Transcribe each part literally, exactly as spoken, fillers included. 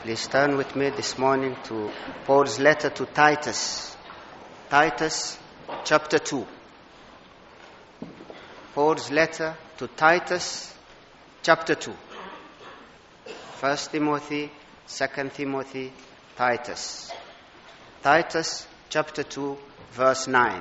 Please turn with me this morning to Paul's letter to Titus. Titus chapter two. Paul's letter to Titus chapter two. First Timothy, Second Timothy, Titus. Titus chapter two, verse nine.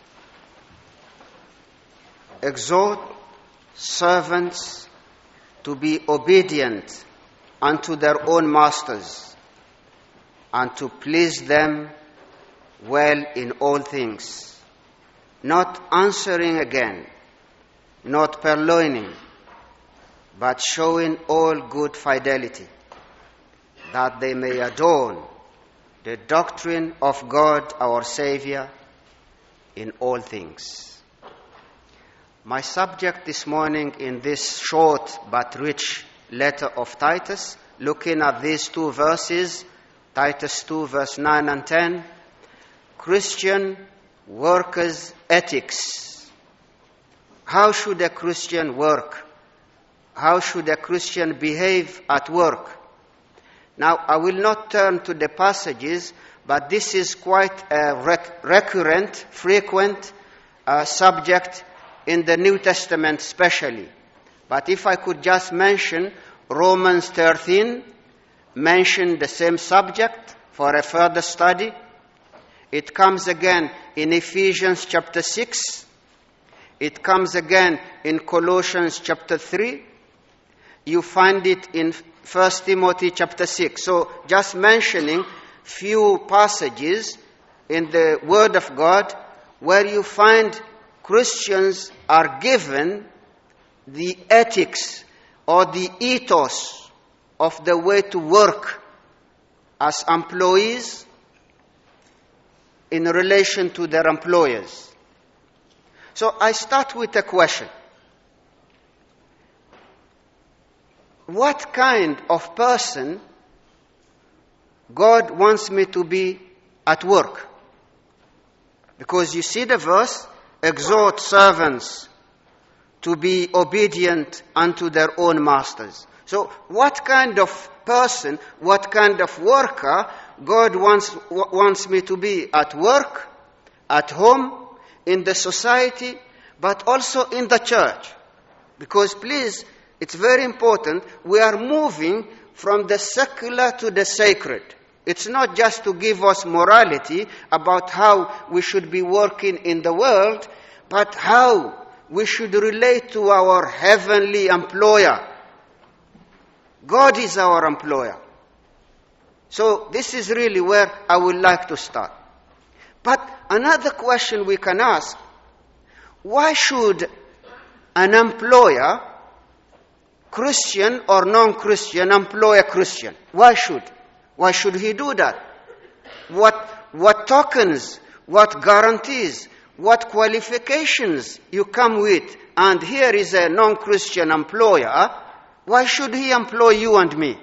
Exhort servants to be obedient unto their own masters, and to please them well in all things, not answering again, not purloining, but showing all good fidelity, that they may adorn the doctrine of God our Savior in all things. My subject this morning in this short but rich letter of Titus, looking at these two verses, Titus two, verse nine and ten, Christian workers' ethics. How should a Christian work? How should a Christian behave at work? Now, I will not turn to the passages, but this is quite a rec- recurrent, frequent uh, subject in the New Testament especially. But if I could just mention Romans thirteen, mention the same subject for a further study. It comes again in Ephesians chapter six. It comes again in Colossians chapter three. You find it in First Timothy chapter six. So just mentioning few passages in the Word of God where you find Christians are given the ethics or the ethos of the way to work as employees in relation to their employers. So I start with a question. What kind of person God wants me to be at work? Because you see the verse, exhort servants to be obedient unto their own masters. So what kind of person, what kind of worker God wants, wants me to be at work, at home, in the society, but also in the church? Because please, it's very important, we are moving from the secular to the sacred. It's not just to give us morality about how we should be working in the world, but how we should relate to our heavenly employer. God is our employer. So this is really where I would like to start. But another question we can ask, why should an employer, Christian or non-Christian, employ a Christian? Why should? Why should he do that? What, what tokens, what guarantees, what qualifications you come with, and here is a non-Christian employer, why should he employ you and me?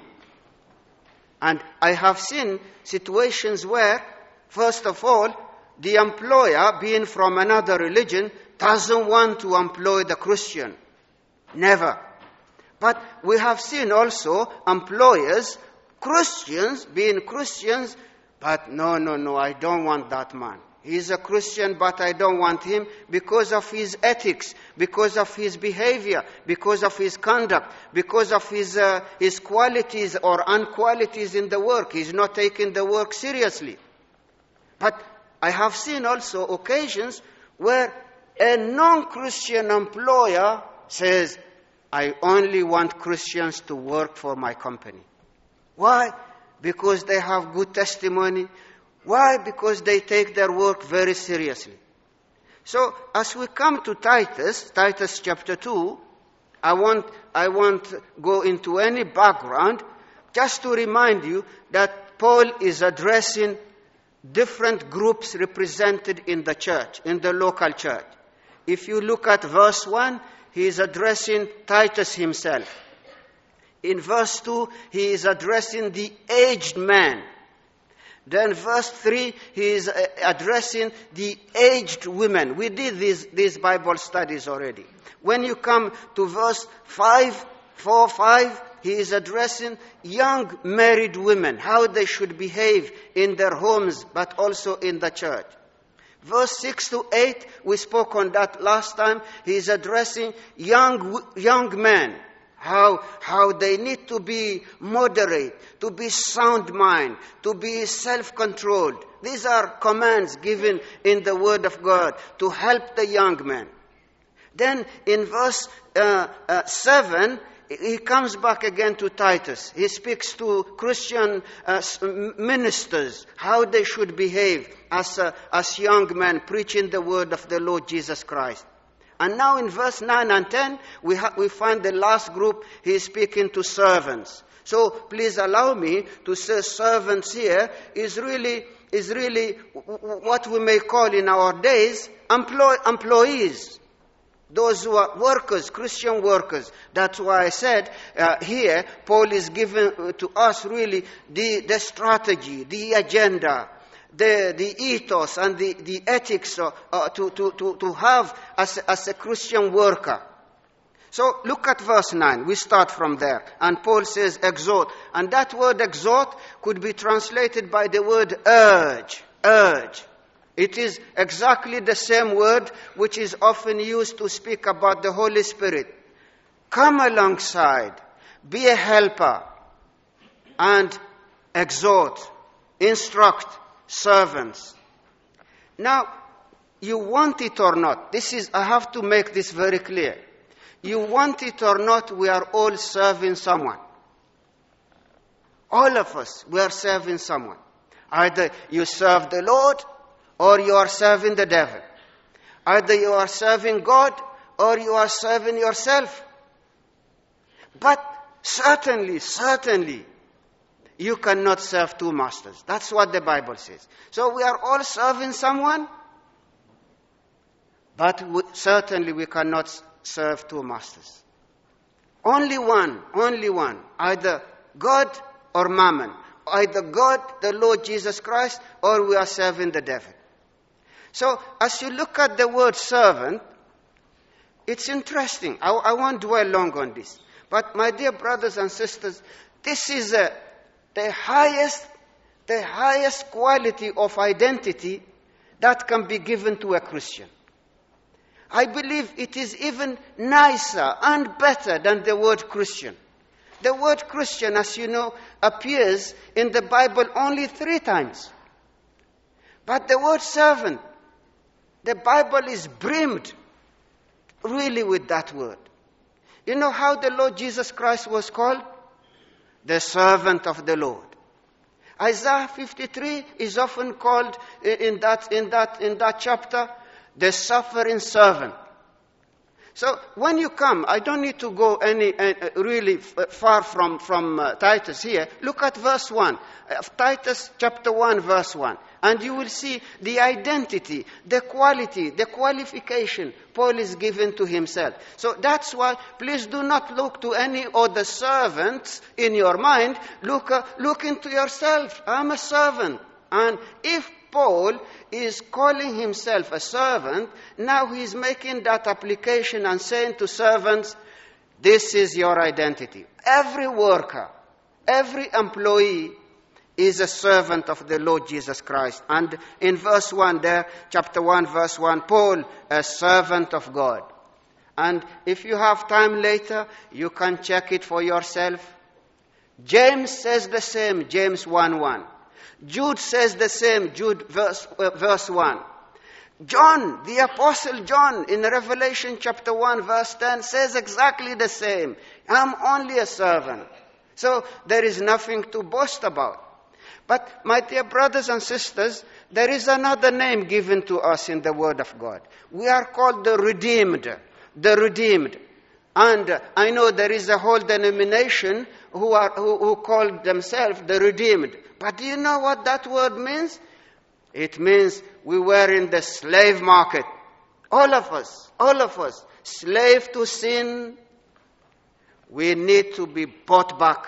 And I have seen situations where, first of all, the employer, being from another religion, doesn't want to employ the Christian. Never. But we have seen also employers, Christians, being Christians, but no, no, no, I don't want that man. He's a Christian, but I don't want him because of his ethics, because of his behavior, because of his conduct, because of his uh, his qualities or unqualities in the work. He's not taking the work seriously. But I have seen also occasions where a non-Christian employer says, I only want Christians to work for my company. Why? Because they have good testimony. Why? Because they take their work very seriously. So, as we come to Titus, Titus chapter two, I won't, I won't go into any background, just to remind you that Paul is addressing different groups represented in the church, in the local church. If you look at verse one, he is addressing Titus himself. In verse two, he is addressing the aged man. Then verse three, he is addressing the aged women. We did these, these Bible studies already. When you come to verse five, four, five, he is addressing young married women, how they should behave in their homes, but also in the church. Verse six to eight, we spoke on that last time. He is addressing young young men, how, how they need to be moderate, to be sound mind, to be self-controlled. These are commands given in the Word of God to help the young men. Then in verse uh, uh, seven, he comes back again to Titus. He speaks to Christian uh, ministers, how they should behave as, uh, as young men preaching the word of the Lord Jesus Christ. And now in verse nine and ten, we, ha- we find the last group. He is speaking to servants. So please allow me to say servants here is really, is really what we may call in our days employ- employees. Those who are workers, Christian workers. That's why I said uh, here, Paul is giving to us really the, the strategy, the agenda, the, the ethos and the, the ethics uh, uh, to, to, to, to have as, as a Christian worker. So look at verse nine. We start from there. And Paul says exhort. And that word exhort could be translated by the word urge. Urge. It is exactly the same word which is often used to speak about the Holy Spirit. Come alongside, be a helper, and exhort, instruct servants. Now, you want it or not, this is, I have to make this very clear. You want it or not, we are all serving someone. All of us, we are serving someone. Either you serve the Lord, or you are serving the devil. Either you are serving God or you are serving yourself. But certainly, certainly, you cannot serve two masters. That's what the Bible says. So we are all serving someone, but we, certainly we cannot serve two masters. Only one, only one. Either God or Mammon. Either God, the Lord Jesus Christ, or we are serving the devil. So, as you look at the word servant, it's interesting. I, I won't dwell long on this. But my dear brothers and sisters, this is a, the highest, the highest quality of identity that can be given to a Christian. I believe it is even nicer and better than the word Christian. The word Christian, as you know, appears in the Bible only three times. But the word servant, the Bible is brimmed really with that word. You know how the Lord Jesus Christ was called? The servant of the Lord. Isaiah fifty-three is often called in that, in that, in that chapter, the suffering servant. So when you come, I don't need to go any uh, really f- far from, from uh, Titus here. Look at verse one. Uh, Titus chapter one, verse one. And you will see the identity, the quality, the qualification Paul is given to himself. So that's why, please do not look to any other servants in your mind. Look, uh, look into yourself. I'm a servant. And if Paul is calling himself a servant, now he is making that application and saying to servants, this is your identity. Every worker, every employee is a servant of the Lord Jesus Christ. And in verse one there, chapter one, verse one, Paul, a servant of God. And if you have time later, you can check it for yourself. James says the same, James one one. Jude says the same, Jude verse, uh, verse one. John, the Apostle John, in Revelation chapter one, verse ten, says exactly the same. I'm only a servant. So there is nothing to boast about. But my dear brothers and sisters, there is another name given to us in the Word of God. We are called the redeemed, the redeemed. And I know there is a whole denomination who are who, who call themselves the redeemed. But do you know what that word means? It means we were in the slave market. All of us, all of us, slave to sin. We need to be bought back.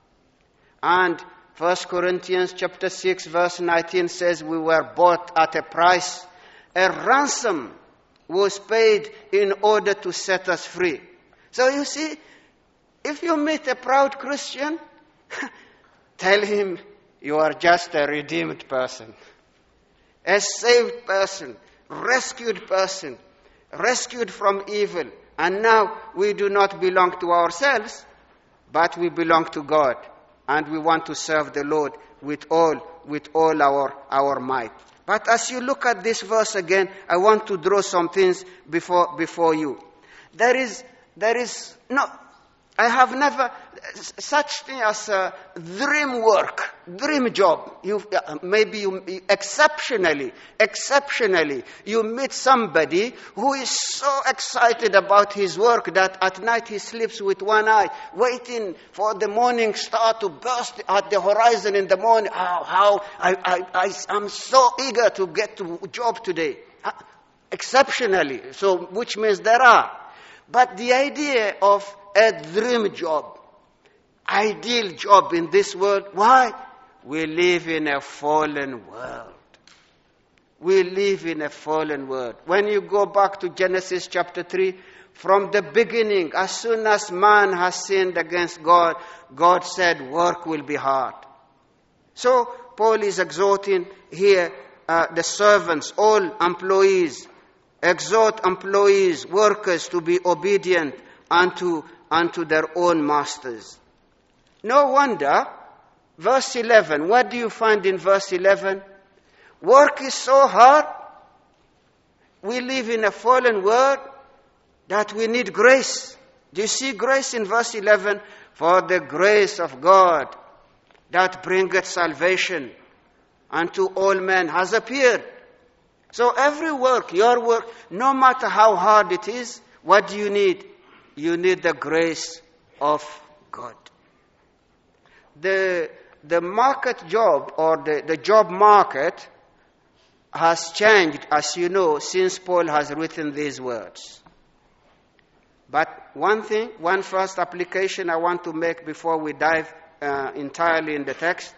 And First Corinthians chapter six verse nineteen says we were bought at a price. A ransom was paid in order to set us free. So you see, If you meet a proud Christian, tell him you are just a redeemed person, a saved person, rescued person, rescued from evil. And now we do not belong to ourselves, but we belong to God. And we want to serve the Lord with all, with all our, our might. But as you look at this verse again, I want to draw some things before, before you. There is, there is no, I have never, such thing as a dream work, dream job. You, maybe you, exceptionally, exceptionally, you meet somebody who is so excited about his work that at night he sleeps with one eye, waiting for the morning star to burst at the horizon in the morning. How, how, I, I, I, I'm so eager to get to job today. Exceptionally, so which means there are. But the idea of a dream job, ideal job in this world, why? We live in a fallen world. We live in a fallen world. When you go back to Genesis chapter three, from the beginning, as soon as man has sinned against God, God said work will be hard. So Paul is exhorting here uh, the servants, all employees, exhort employees, workers to be obedient unto, unto their own masters. No wonder, verse eleven, what do you find in verse eleven? Work is so hard, we live in a fallen world, that we need grace. Do you see grace in verse eleven? For the grace of God that bringeth salvation unto all men has appeared. So every work, your work, no matter how hard it is, what do you need? You need the grace of God. The, the market job, or the, the job market, has changed, as you know, since Paul has written these words. But one thing, one first application I want to make before we dive uh, entirely in the text.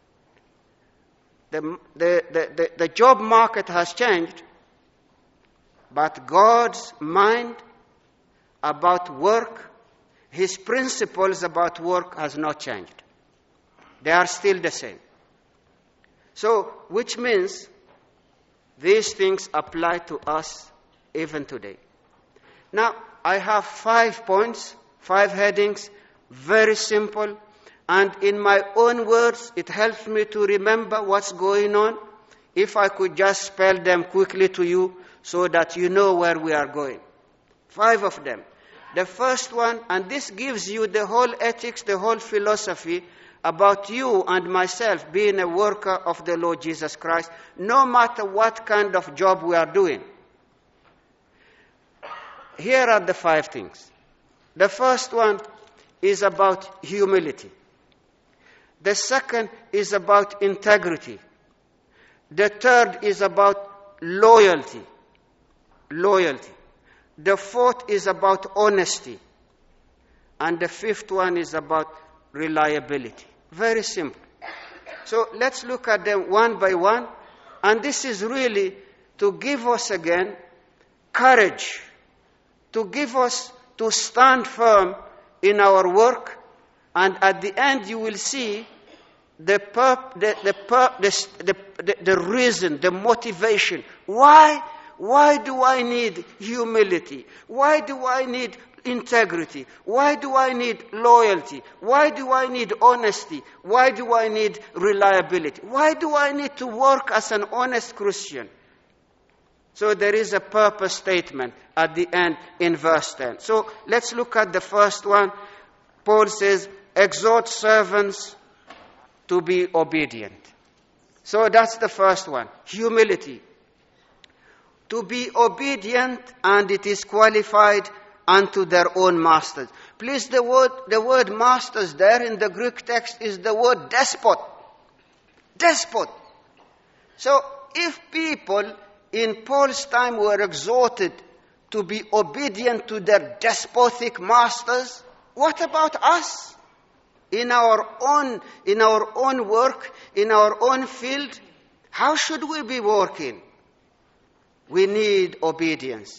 The, the, the, the, the job market has changed, but God's mind about work, His principles about work has not changed. They are still the same. So, which means these things apply to us even today. Now, I have five points, five headings, very simple. And in my own words, it helps me to remember what's going on. If I could just spell them quickly to you so that you know where we are going. Five of them. The first one, and this gives you the whole ethics, the whole philosophy about you and myself being a worker of the Lord Jesus Christ, no matter what kind of job we are doing. Here are the five things. The first one is about humility. The second is about integrity. The third is about loyalty. Loyalty. The fourth is about honesty. And the fifth one is about reliability. Very simple. So let's look at them one by one. And this is really to give us again courage, to give us to stand firm in our work. And at the end, you will see the, purp- the, the, purp- the, the, the reason, the motivation. Why? Why do I need humility? Why do I need integrity? Why do I need loyalty? Why do I need honesty? Why do I need reliability? Why do I need to work as an honest Christian? So there is a purpose statement at the end in verse ten. So let's look at the first one. Paul says, exhort servants to be obedient. So that's the first one, humility. To be obedient, and it is qualified unto their own masters. Please, the word, the word masters there in the Greek text is the word despot. Despot. So if people in Paul's time were exhorted to be obedient to their despotic masters, what about us? In our own, in our own work, in our own field, how should we be working? We need obedience.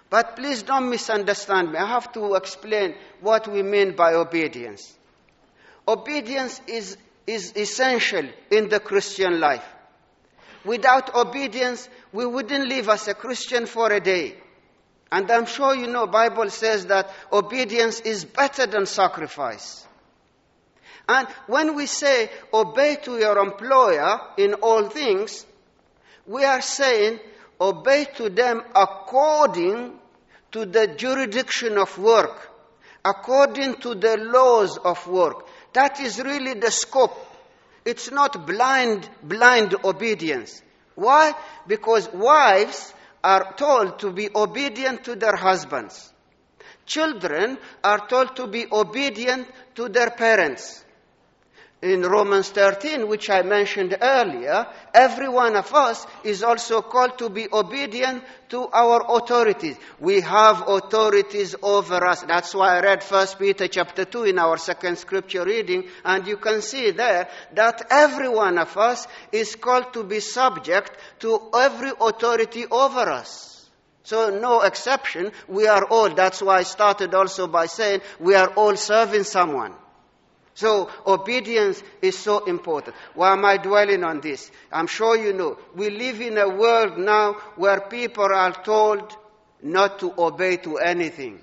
But please don't misunderstand me. I have to explain what we mean by obedience. Obedience is, is essential in the Christian life. Without obedience, we wouldn't live as a Christian for a day. And I'm sure you know, Bible says that obedience is better than sacrifice. And when we say obey to your employer in all things, we are saying obey to them according to the jurisdiction of work, according to the laws of work. That is really the scope. It's not blind, blind obedience. Why? Because wives are told to be obedient to their husbands. Children are told to be obedient to their parents. In Romans thirteen, which I mentioned earlier, every one of us is also called to be obedient to our authorities. We have authorities over us. That's why I read First Peter chapter two in our second scripture reading, and you can see there that every one of us is called to be subject to every authority over us. So no exception, we are all, that's why I started also by saying we are all serving someone. So obedience is so important. Why am I dwelling on this? I'm sure you know. We live in a world now where people are told not to obey to anything.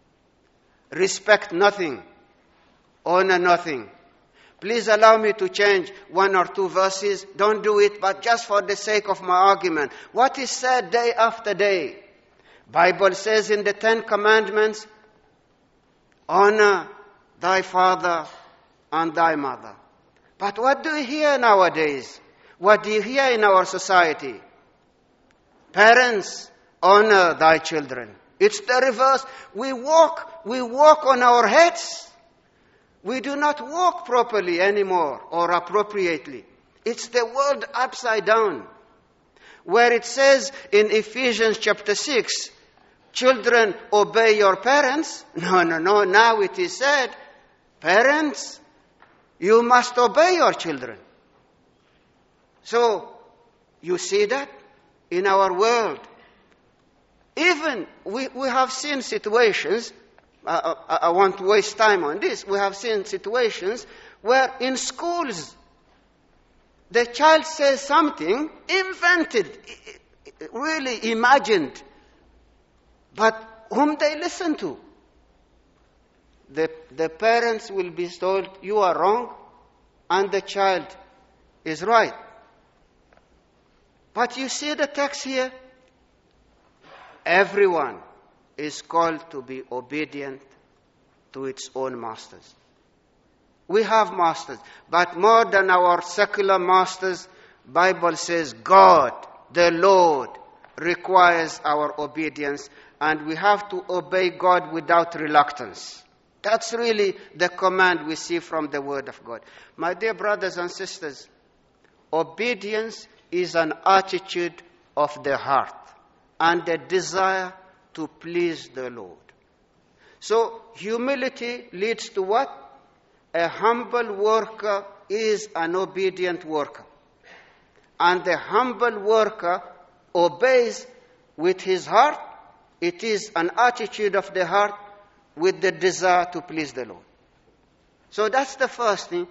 Respect nothing. Honor nothing. Please allow me to change one or two verses. Don't do it, but just for the sake of my argument. What is said day after day? Bible says in the Ten Commandments, honor thy father and thy mother. But what do you hear nowadays? What do you hear in our society? Parents, honor thy children. It's the reverse. We walk, we walk on our heads. We do not walk properly anymore or appropriately. It's the world upside down. Where it says in Ephesians chapter six, children, obey your parents. No, no, no. Now it is said, parents, you must obey your children. So, you see that in our world. Even, we, we have seen situations, I, I, I won't waste time on this, we have seen situations where in schools, the child says something invented, really imagined, but whom they listen to? The, the parents will be told, you are wrong, and the child is right. But you see the text here? Everyone is called to be obedient to its own masters. We have masters, but more than our secular masters, Bible says God, the Lord, requires our obedience, and we have to obey God without reluctance. That's really the command we see from the Word of God. My dear brothers and sisters, obedience is an attitude of the heart and a desire to please the Lord. So humility leads to what? A humble worker is an obedient worker. And the humble worker obeys with his heart. It is an attitude of the heart with the desire to please the Lord. So that's the first thing.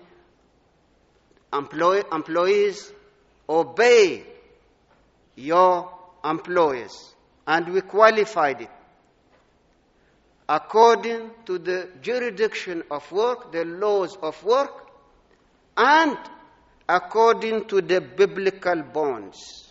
Employ, employees, obey your employers. And we qualified it. According to the jurisdiction of work, the laws of work, and according to the biblical bonds.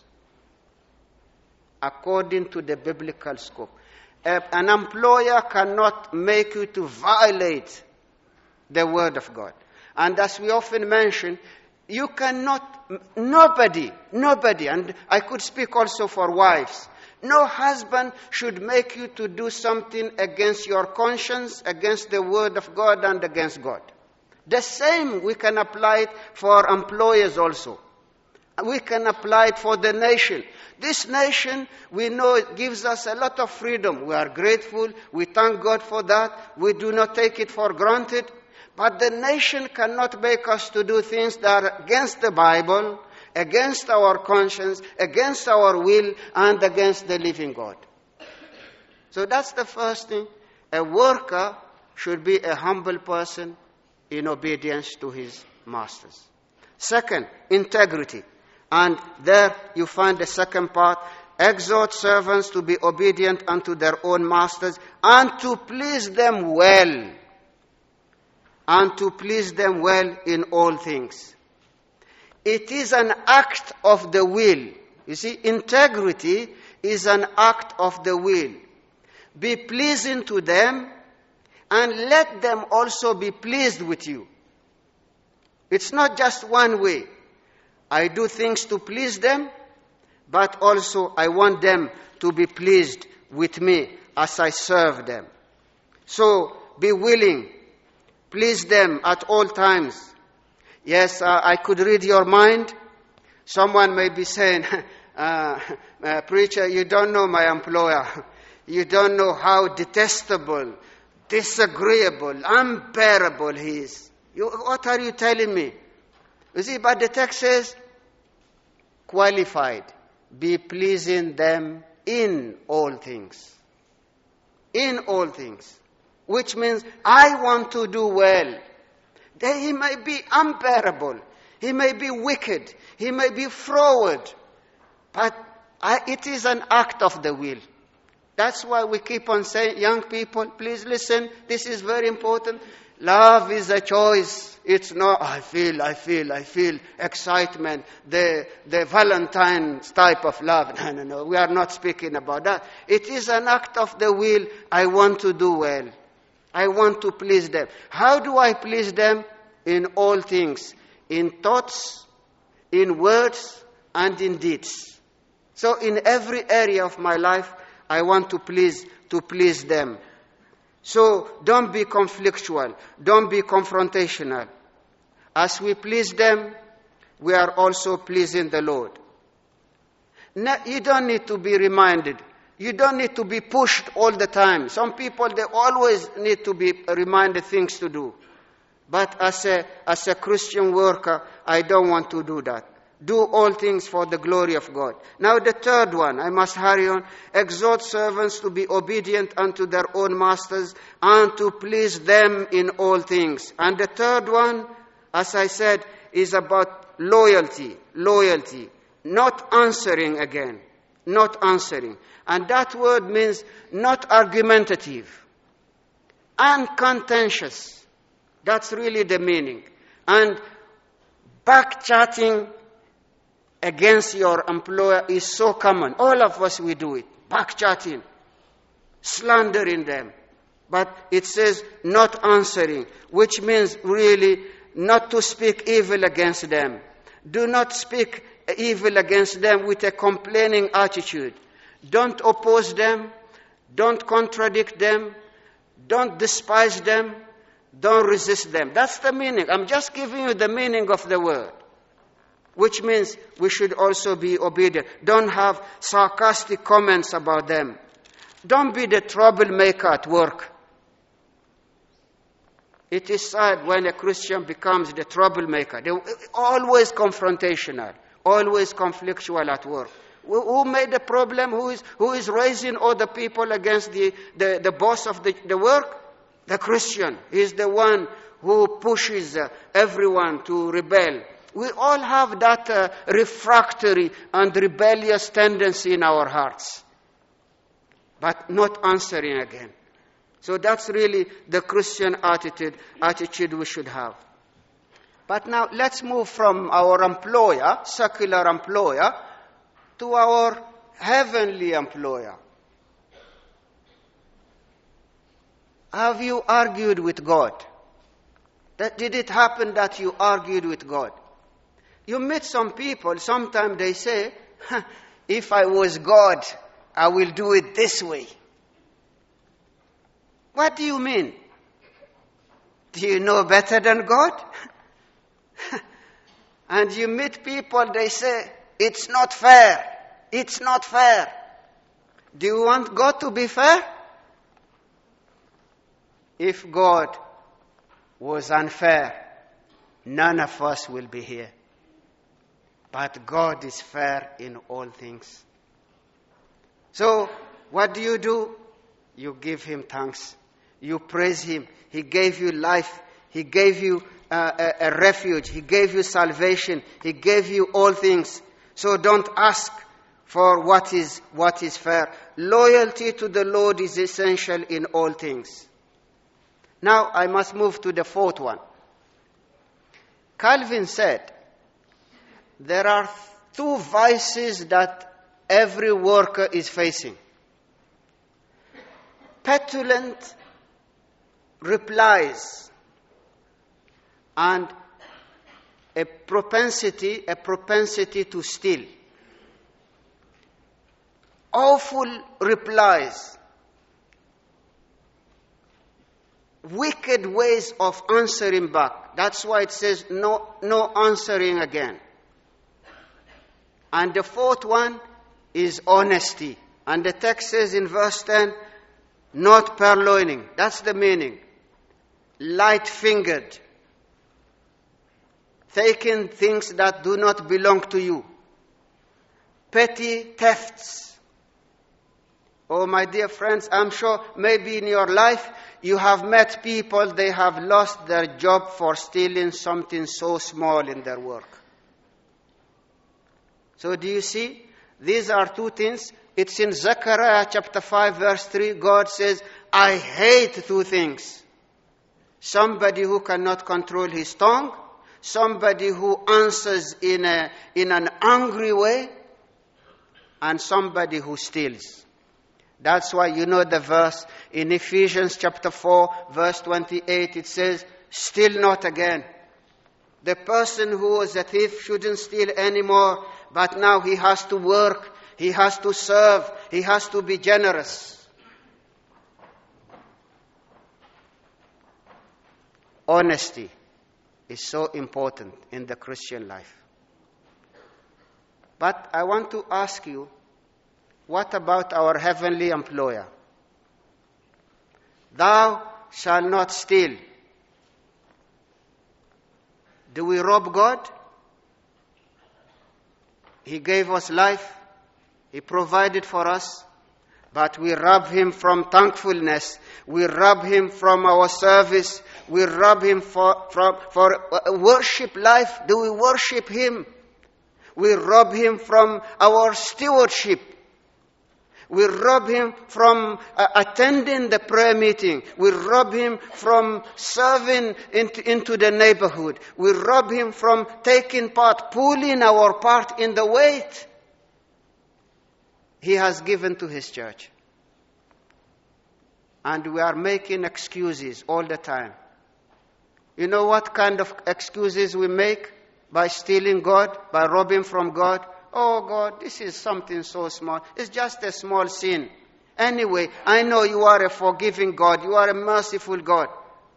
According to the biblical scope. An employer cannot make you to violate the Word of God. And as we often mention, you cannot, nobody, nobody, and I could speak also for wives, no husband should make you to do something against your conscience, against the Word of God, and against God. The same we can apply it for employers also. We can apply it for the nation. This nation, we know it gives us a lot of freedom. We are grateful. We thank God for that. We do not take it for granted. But the nation cannot make us to do things that are against the Bible, against our conscience, against our will, and against the living God. So that's the first thing. A worker should be a humble person in obedience to his masters. Second, integrity. And there you find the second part. Exhort servants to be obedient unto their own masters and to please them well. And to please them well in all things. It is an act of the will. You see, integrity is an act of the will. Be pleasing to them and let them also be pleased with you. It's not just one way. I do things to please them, but also I want them to be pleased with me as I serve them. So be willing. Please them at all times. Yes, uh, I could read your mind. Someone may be saying, uh, uh, preacher, you don't know my employer. You don't know how detestable, disagreeable, unbearable he is. You, what are you telling me? You see, but the text says, qualified, be pleasing them in all things. In all things. Which means, I want to do well. Then he may be unbearable. He may be wicked. He may be froward. But I, it is an act of the will. That's why we keep on saying, young people, please listen, this is very important. Love is a choice. It's not, I feel, I feel, I feel excitement, the, the Valentine's type of love. No, no, no, we are not speaking about that. It is an act of the will. I want to do well. I want to please them. How do I please them? In all things. In thoughts, in words, and in deeds. So in every area of my life, I want to please, to please them. So don't be conflictual. Don't be confrontational. As we please them, we are also pleasing the Lord. No, you don't need to be reminded. You don't need to be pushed all the time. Some people, they always need to be reminded things to do. But as a, as a Christian worker, I don't want to do that. Do all things for the glory of God. Now the third one, I must hurry on. Exhort servants to be obedient unto their own masters and to please them in all things. And the third one, as I said, is about loyalty. Loyalty. Not answering again. Not answering. And that word means not argumentative. Uncontentious. That's really the meaning. And back-chatting against your employer is so common. All of us, we do it. Back-chatting. Slandering them. But it says not answering, which means really not to speak evil against them. Do not speak evil against them with a complaining attitude. Don't oppose them. Don't contradict them. Don't despise them. Don't resist them. That's the meaning. I'm just giving you the meaning of the word. Which means we should also be obedient. Don't have sarcastic comments about them. Don't be the troublemaker at work. It is sad when a Christian becomes the troublemaker. They're always confrontational, always conflictual at work. Who made the problem? Who is, who is raising other people against the, the, the boss of the, the work? The Christian. He is the one who pushes uh, everyone to rebel. We all have that uh, refractory and rebellious tendency in our hearts. But not answering again. So that's really the Christian attitude, attitude we should have. But now let's move from our employer, secular employer, to our heavenly employer. Have you argued with God? That, did it happen that you argued with God? You meet some people, sometimes they say, if I was God, I will do it this way. What do you mean? Do you know better than God? And you meet people, they say, it's not fair. It's not fair. Do you want God to be fair? If God was unfair, none of us will be here. But God is fair in all things. So, what do you do? you give him thanks. You praise him. He gave you life. He gave you uh, a, a refuge. He gave you salvation. He gave you all things. So don't ask for what is what is fair. Loyalty to the Lord is essential in all things. Now I must move to the fourth one. Calvin said, there are two vices that every worker is facing. Petulant replies and a propensity, a propensity to steal. Awful replies, wicked ways of answering back. That's why it says no, no answering again. And the fourth one is honesty. And the text says in verse ten, not purloining. That's the meaning. Light-fingered. Taking things that do not belong to you. Petty thefts. Oh, my dear friends, I'm sure maybe in your life you have met people, they have lost their job for stealing something so small in their work. So do you see? These are two things. It's in Zechariah chapter five verse three. God says, I hate two things. Somebody who cannot control his tongue. Somebody who answers in a, in an angry way. And somebody who steals. That's why you know the verse in Ephesians chapter four verse twenty-eight. It says, steal not again. The person who was a thief shouldn't steal anymore. But now he has to work. He has to serve. He has to be generous. Honesty is so important in the Christian life. But I want to ask you, what about our heavenly employer? Thou shalt not steal. Do we rob God? He gave us life. He provided for us. But we rob him from thankfulness. We rob him from our service. We rob him for, from, for worship life. Do we worship him? We rob him from our stewardship. We rob him from uh, attending the prayer meeting. We rob him from serving into, into the neighborhood. We rob him from taking part, pulling our part in the weight he has given to his church. And we are making excuses all the time. You know what kind of excuses we make by stealing God, by robbing from God? Oh God, this is something so small. It's just a small sin. Anyway, I know you are a forgiving God. You are a merciful God.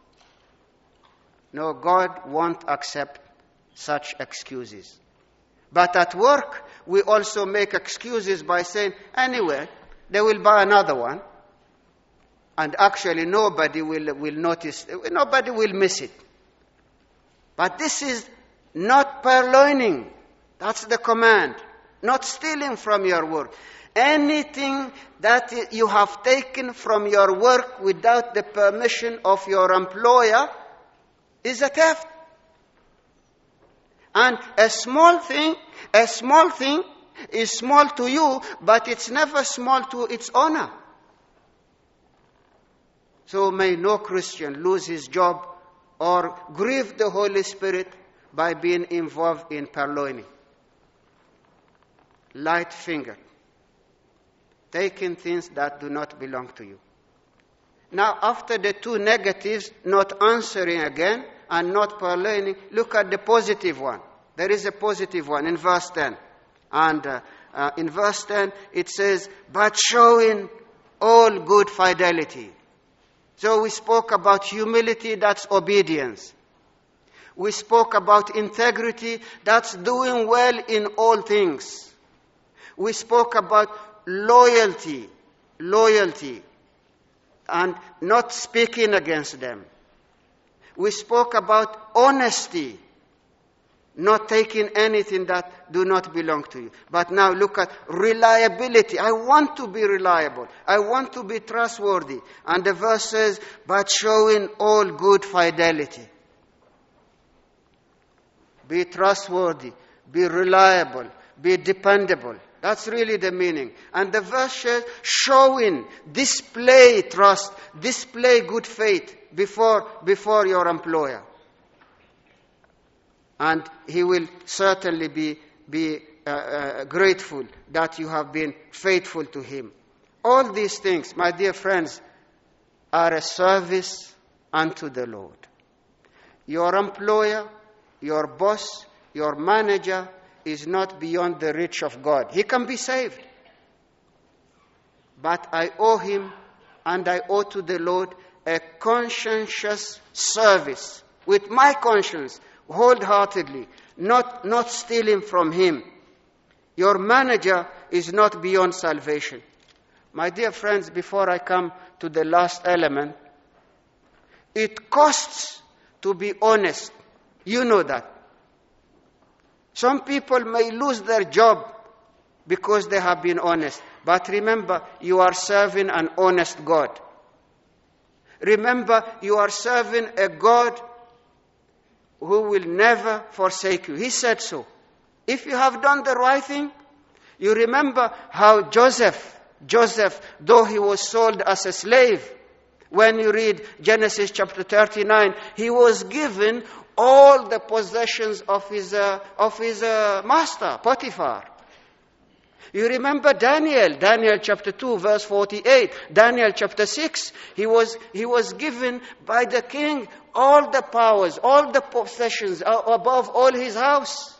No, God won't accept such excuses. But at work, we also make excuses by saying, anyway, they will buy another one. And actually nobody will, will notice, nobody will miss it. But this is not purloining. That's the command. Not stealing from your work. Anything that you have taken from your work without the permission of your employer is a theft. And a small thing, a small thing is small to you, but it's never small to its owner. So may no Christian lose his job or grieve the Holy Spirit by being involved in purloining. Light finger. Taking things that do not belong to you. Now, after the two negatives, not answering again and not purloining, look at the positive one. There is a positive one in verse ten. And uh, uh, in verse ten, it says, but showing all good fidelity. So we spoke about humility, that's obedience. We spoke about integrity, that's doing well in all things. We spoke about loyalty, loyalty, and not speaking against them. We spoke about honesty, not taking anything that do not belong to you. But now look at reliability. I want to be reliable. I want to be trustworthy. And the verse says, but showing all good fidelity. Be trustworthy, be reliable, be dependable. That's really the meaning. And the verse says, showing, display trust, display good faith before, before your employer. And he will certainly be, be uh, uh, grateful that you have been faithful to him. All these things, my dear friends, are a service unto the Lord. Your employer, your boss, your manager is not beyond the reach of God. He can be saved. But I owe him and I owe to the Lord a conscientious service with my conscience, wholeheartedly, not, not stealing from him. Your manager is not beyond salvation. My dear friends, before I come to the last element, it costs to be honest. You know that. Some people may lose their job because they have been honest. But remember, you are serving an honest God. Remember, you are serving a God who will never forsake you. He said so. If you have done the right thing, you remember how Joseph, Joseph, though he was sold as a slave, when you read Genesis chapter thirty-nine, he was given all the possessions of his, uh, of his uh, master, Potiphar. You remember Daniel, Daniel chapter two, verse forty-eight, Daniel chapter six, he was, he was given by the king all the powers, all the possessions above all his house.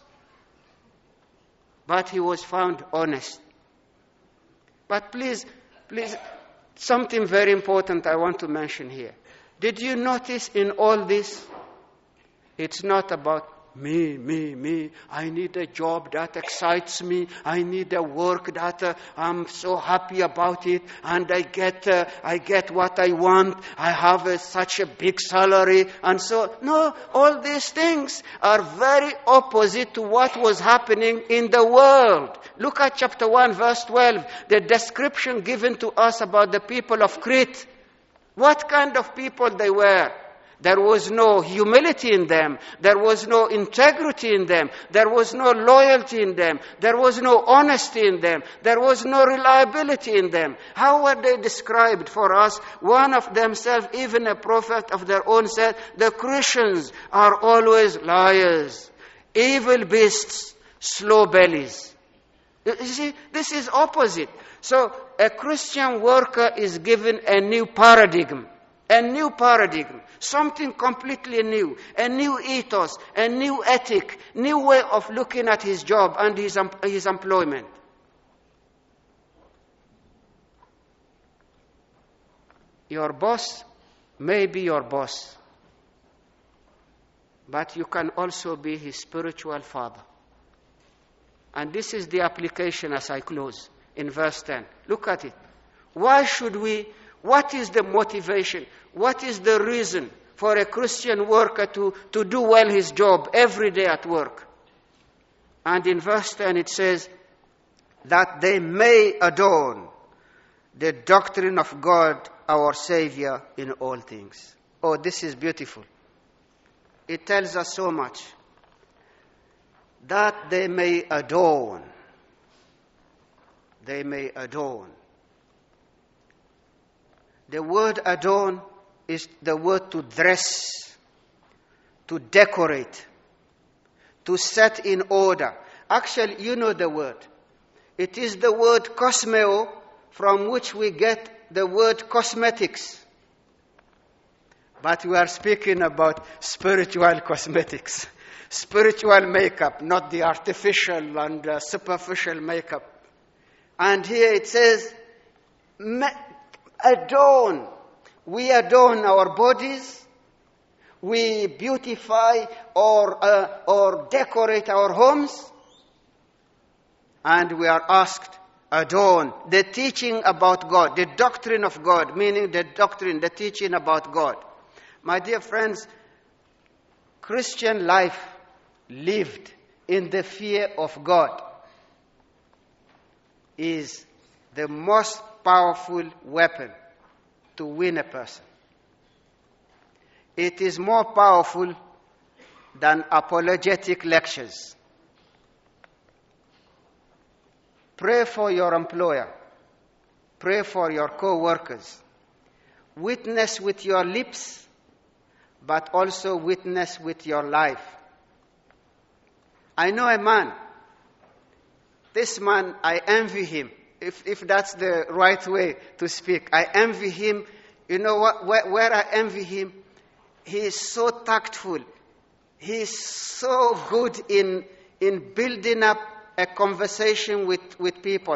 But he was found honest. But please, please, something very important I want to mention here. Did you notice in all this, it's not about me, me, me. I need a job that excites me. I need a work that uh, I'm so happy about it, and I get, uh, I get what I want. I have a, such a big salary, and so no. All these things are very opposite to what was happening in the world. Look at chapter one, verse twelve. The description given to us about the people of Crete. What kind of people they were? There was no humility in them. There was no integrity in them. There was no loyalty in them. There was no honesty in them. There was no reliability in them. How were they described for us? One of themselves, even a prophet of their own, said, the Christians are always liars, evil beasts, slow bellies. You see, this is opposite. So a Christian worker is given a new paradigm. A new paradigm, something completely new, a new ethos, a new ethic, new way of looking at his job and his, his employment. Your boss may be your boss, but you can also be his spiritual father. And this is the application as I close in verse ten. Look at it. Why should we, what is the motivation? What is the reason for a Christian worker to, to do well his job every day at work? And in verse ten it says, that they may adorn the doctrine of God our Savior in all things. Oh, this is beautiful. It tells us so much. That they may adorn. They may adorn. The word adorn is the word to dress, to decorate, to set in order. Actually, you know the word. It is the word cosmeo, from which we get the word cosmetics. But we are speaking about spiritual cosmetics, spiritual makeup, not the artificial and uh, superficial makeup. And here it says, adorn. We adorn our bodies. We beautify or, uh, or decorate our homes. And we are asked, adorn the teaching about God, the doctrine of God, meaning the doctrine, the teaching about God. My dear friends, Christian life lived in the fear of God is the most powerful weapon to win a person. It is more powerful than apologetic lectures. Pray for your employer. Pray for your co-workers. Witness with your lips, but also witness with your life. I know a man. This man, I envy him, if, if that's the right way to speak. I envy him. You know what? Where, where I envy him, he is so tactful. He is so good in, in building up a conversation with, with people.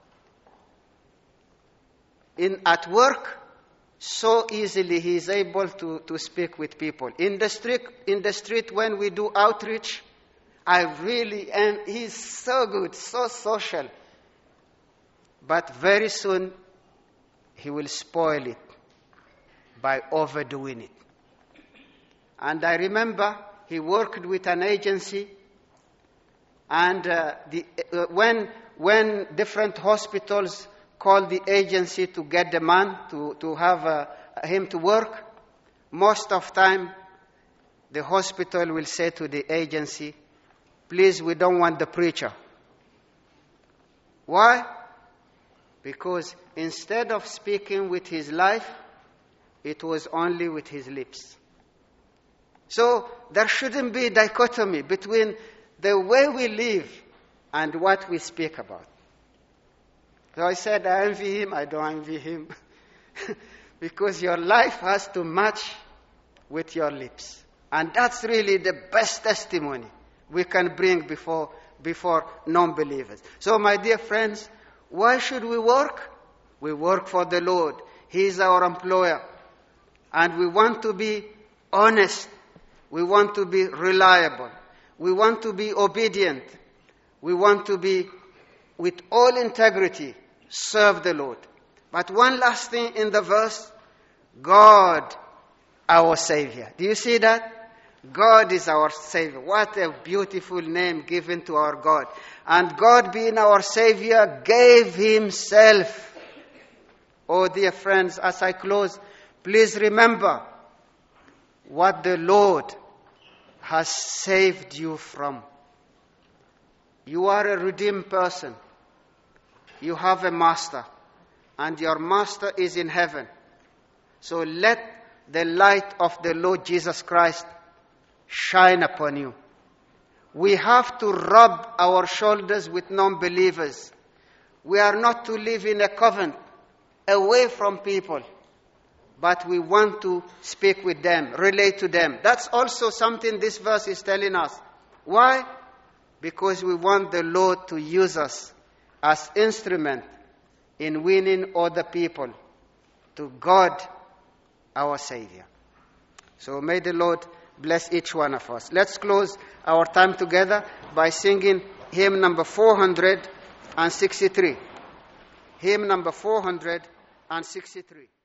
In, at work, so easily he is able to, to speak with people. In the street, in the street when we do outreach, I really am, he's so good, so social. But very soon, he will spoil it by overdoing it. And I remember he worked with an agency, and uh, the, uh, when, when different hospitals called the agency to get the man, to, to have uh, him to work, most of time, the hospital will say to the agency, please, we don't want the preacher. Why? Because instead of speaking with his life, it was only with his lips. So there shouldn't be a dichotomy between the way we live and what we speak about. So I said, I envy him, I don't envy him. Because your life has to match with your lips. And that's really the best testimony we can bring before, before non-believers. So my dear friends, why should we work? We work for the Lord. He is our employer. And we want to be honest. We want to be reliable. We want to be obedient. We want to be, with all integrity, serve the Lord. But one last thing in the verse, God, our Savior. Do you see that? God is our Savior. What a beautiful name given to our God. And God, being our Savior, gave Himself. Oh, dear friends, as I close, please remember what the Lord has saved you from. You are a redeemed person. You have a master, and your master is in heaven. So let the light of the Lord Jesus Christ shine upon you. We have to rub our shoulders with non-believers. We are not to live in a coven, away from people, but we want to speak with them, relate to them. That's also something this verse is telling us. Why? Because we want the Lord to use us as instrument in winning other people to God, our Savior. So may the Lord bless each one of us. Let's close our time together by singing hymn number four hundred sixty-three. Hymn number four hundred sixty-three.